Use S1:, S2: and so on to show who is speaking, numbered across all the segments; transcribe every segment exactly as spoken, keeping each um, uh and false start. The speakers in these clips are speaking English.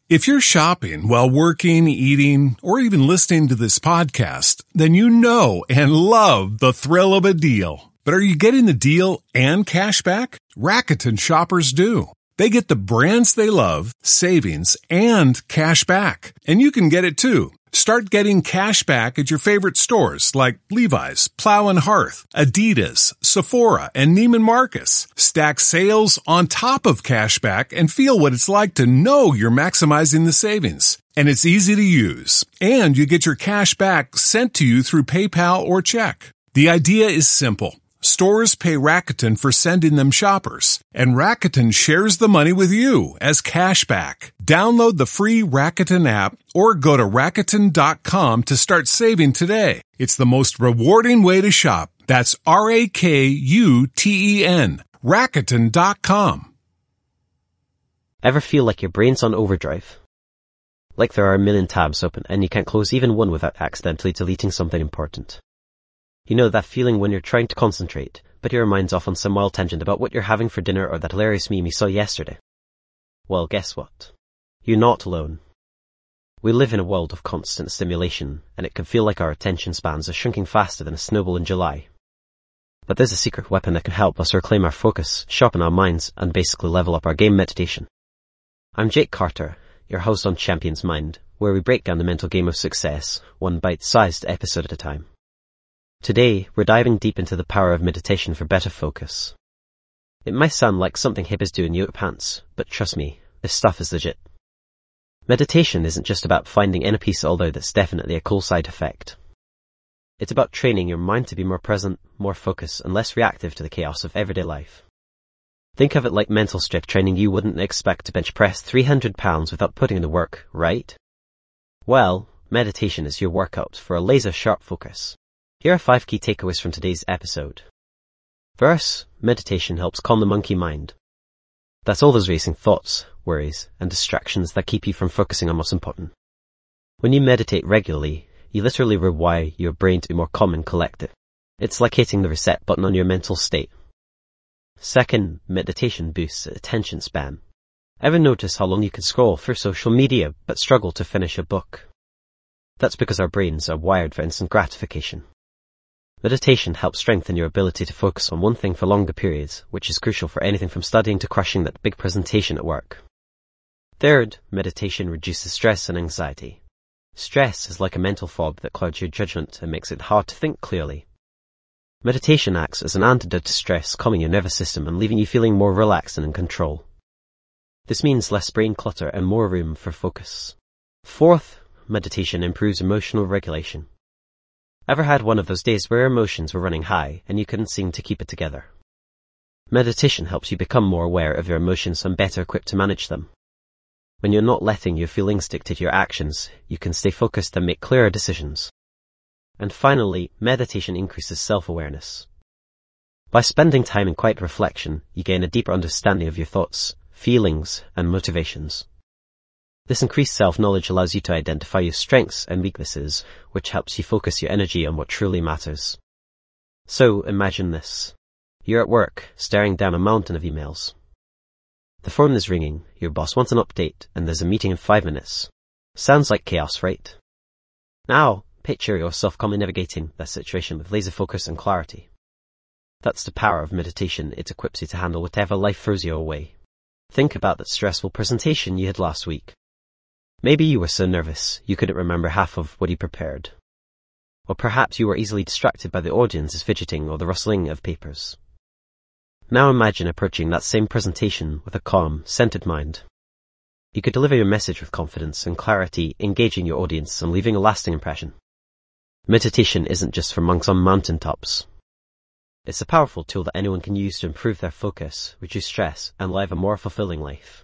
S1: If you're shopping while working, eating, or even listening to this podcast, then you know and love the thrill of a deal. But are you getting the deal and cash back? Rakuten shoppers do. They get the brands they love, savings, and cash back. And you can get it too. Start getting cash back at your favorite stores like Levi's, Plow and Hearth, Adidas, Sephora, and Neiman Marcus. Stack sales on top of cash back and feel what it's like to know you're maximizing the savings. And it's easy to use. And you get your cash back sent to you through PayPal or check. The idea is simple. Stores pay Rakuten for sending them shoppers, and Rakuten shares the money with you as cash back. Download the free Rakuten app or go to Rakuten dot com to start saving today. It's the most rewarding way to shop. That's R A K U T E N. Rakuten dot com.
S2: Ever feel like your brain's on overdrive? Like there are a million tabs open and you can't close even one without accidentally deleting something important? You know that feeling when you're trying to concentrate, but your mind's off on some wild tangent about what you're having for dinner or that hilarious meme you saw yesterday? Well, guess what? You're not alone. We live in a world of constant stimulation, and it can feel like our attention spans are shrinking faster than a snowball in July. But there's a secret weapon that can help us reclaim our focus, sharpen our minds, and basically level up our game: meditation. I'm Jake Carter, your host on Champion's Mind, where we break down the mental game of success, one bite-sized episode at a time. Today, we're diving deep into the power of meditation for better focus. It might sound like something hippies do in yoga pants, but trust me, this stuff is legit. Meditation isn't just about finding inner peace, although that's definitely a cool side effect. It's about training your mind to be more present, more focused, and less reactive to the chaos of everyday life. Think of it like mental strength training. You wouldn't expect to bench press three hundred pounds without putting in the work, right? Well, meditation is your workout for a laser-sharp focus. Here are five key takeaways from today's episode. First, meditation helps calm the monkey mind. That's all those racing thoughts, worries, and distractions that keep you from focusing on what's important. When you meditate regularly, you literally rewire your brain to be more calm and collected. It's like hitting the reset button on your mental state. Second, meditation boosts attention span. Ever notice how long you can scroll through social media but struggle to finish a book? That's because our brains are wired for instant gratification. Meditation helps strengthen your ability to focus on one thing for longer periods, which is crucial for anything from studying to crushing that big presentation at work. Third, meditation reduces stress and anxiety. Stress is like a mental fog that clouds your judgment and makes it hard to think clearly. Meditation acts as an antidote to stress, calming your nervous system and leaving you feeling more relaxed and in control. This means less brain clutter and more room for focus. Fourth, meditation improves emotional regulation. Ever had one of those days where emotions were running high and you couldn't seem to keep it together? Meditation helps you become more aware of your emotions and better equipped to manage them. When you're not letting your feelings dictate your actions, you can stay focused and make clearer decisions. And finally, meditation increases self-awareness. By spending time in quiet reflection, you gain a deeper understanding of your thoughts, feelings, and motivations. This increased self-knowledge allows you to identify your strengths and weaknesses, which helps you focus your energy on what truly matters. So, imagine this. You're at work, staring down a mountain of emails. The phone is ringing, your boss wants an update, and there's a meeting in five minutes. Sounds like chaos, right? Now, picture yourself calmly navigating that situation with laser focus and clarity. That's the power of meditation. It equips you to handle whatever life throws your way. Think about that stressful presentation you had last week. Maybe you were so nervous you couldn't remember half of what you prepared. Or perhaps you were easily distracted by the audience's fidgeting or the rustling of papers. Now imagine approaching that same presentation with a calm, centered mind. You could deliver your message with confidence and clarity, engaging your audience and leaving a lasting impression. Meditation isn't just for monks on mountaintops. It's a powerful tool that anyone can use to improve their focus, reduce stress, and live a more fulfilling life.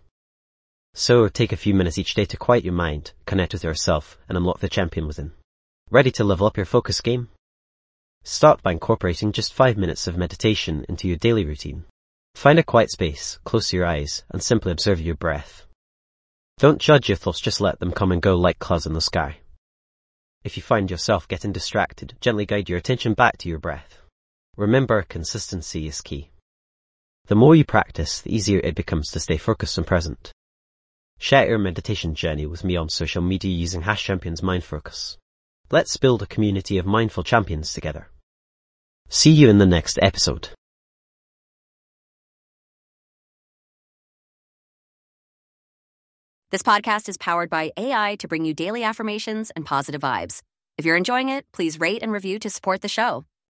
S2: So take a few minutes each day to quiet your mind, connect with yourself, and unlock the champion within. Ready to level up your focus game? Start by incorporating just five minutes of meditation into your daily routine. Find a quiet space, close your eyes, and simply observe your breath. Don't judge your thoughts, just let them come and go like clouds in the sky. If you find yourself getting distracted, gently guide your attention back to your breath. Remember, consistency is key. The more you practice, the easier it becomes to stay focused and present. Share your meditation journey with me on social media using Hash Champions Mind Focus. Let's build a community of mindful champions together. See you in the next episode.
S3: This podcast is powered by A I to bring you daily affirmations and positive vibes. If you're enjoying it, please rate and review to support the show.